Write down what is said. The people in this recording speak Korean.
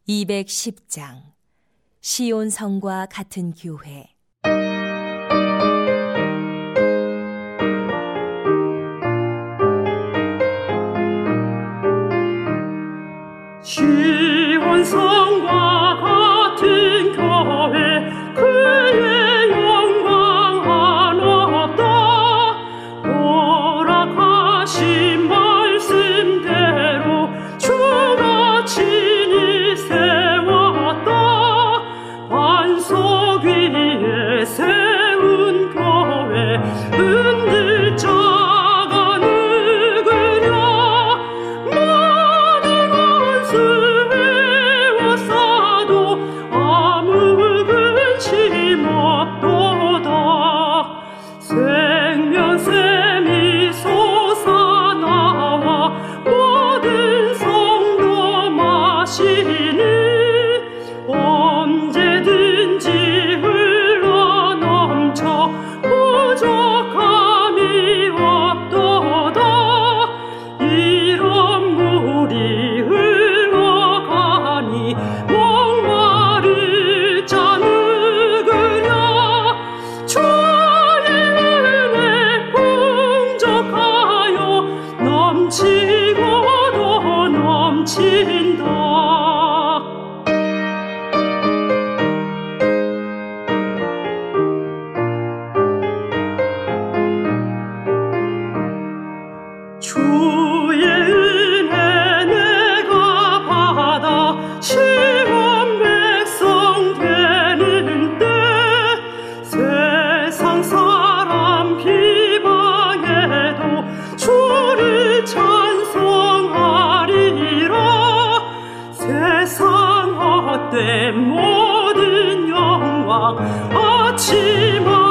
210장 시온성과 같은 교회. 시온성과 같은 교회, 그의 영광 한없다. 허락하신 말씀대로 주가 친히 세웠다. 반석 위에 세운 교회, 흔들 자가 누구랴. 많은 원수 외워싸도 아무 근심 없도다. 생명샘이 솟아나와 모든 성도 마시니 언제든지 흘러넘쳐 부족함이 없도다. 이런 물이 흘러가니 목마를 자 누구랴. 주의 은혜 풍족하여 넘치고도 넘친다. 주의 은혜 내가 받아 시온 백성 되는 때, 세상 사람 비방해도 주를 찬송하리라. 세상 헛된 모든 영광 아침